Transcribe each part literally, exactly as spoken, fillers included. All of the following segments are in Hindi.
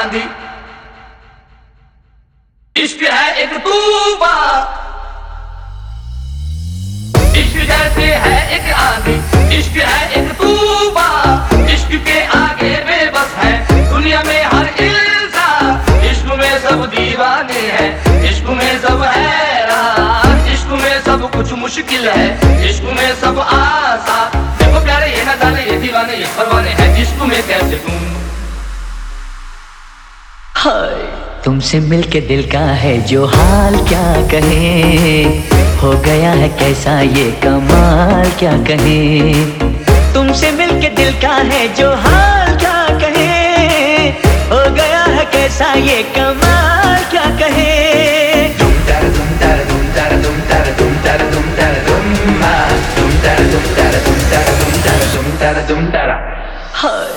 आंधी, इश्क है एक तूफान, इश्क जैसे है एक आंधी, इश्क है एक तूफान, इश्क के आगे बेबस है दुनिया में हर इंसान, इश्क में सब दीवाने हैं, इश्क में सब हैरान, इश्क में सब कुछ मुश्किल है, इश्क में सब आसान। देखो प्यारे ये न जाने ये दीवाने ये परवाने हैं, इश्क में कैसे तुम। हाय तुमसे मिलके दिल का है जो हाल क्या कहे, हो गया है कैसा ये कमाल क्या कहे। तुमसे मिलके दिल का है जो हाल क्या कहे, हो गया है कैसा ये कमाल क्या कहे। दुम तारा दुम तारा दुम तारा दुम तारा दुम तारा दुम तारा दुम हाँ दुम तारा दुम तारा दुम तारा दुम तारा दुम तारा दुम तारा। हाय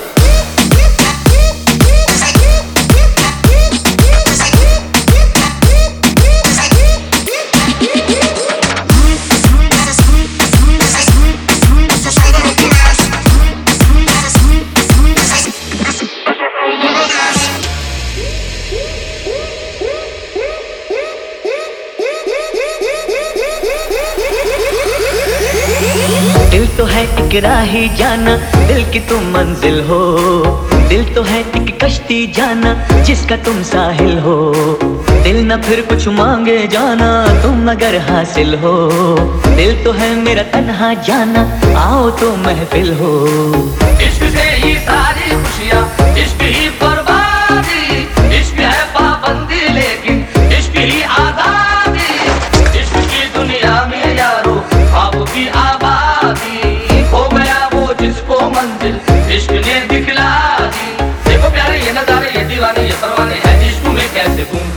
दिल तो है एक राही जाना, दिल की तुम मंजिल हो, दिल तो है एक कश्ती जाना जिसका तुम साहिल हो। दिल न फिर कुछ मांगे जाना तुम अगर हासिल हो, दिल तो है मेरा तन्हा जाना आओ तो महफिल हो। इश्क से ही सारी खुशियाँ, इश्क ही बर्बादी, इश्क है पाबंदी लेकिन इश्क ही आजादी, इश्क की दुनिया में यारो आपकी आबादी, हो गया वो जिसको मंजिल इश्क ने दिखला दी। देखो प्यारे ये नजारे ये दीवाने ये परवाने हैं, इश्क में कैसे गुम।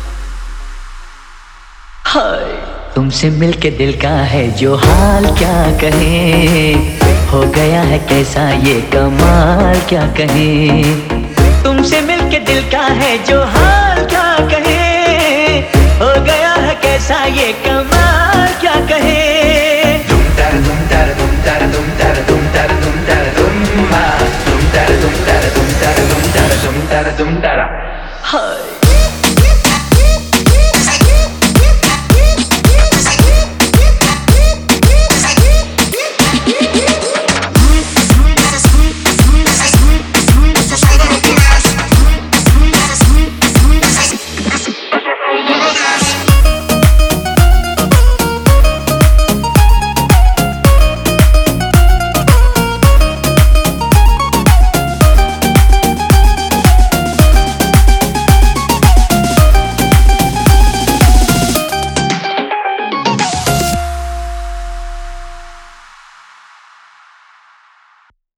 हाय तुमसे मिलके दिल का है जो हाल क्या कहे, हो गया है कैसा ये कमाल क्या कहे। तुमसे मिलके दिल का है जो हाल क्या कहे, हो गया है कैसा ये कमाल क्या कहे। दुम तारा दुम तारा दुम तारा दुम तारा दुम तारा दुम तारा दुम हाँ दुम तारा दुम तारा दुम तारा दुम तारा दुम तारा दुम तारा।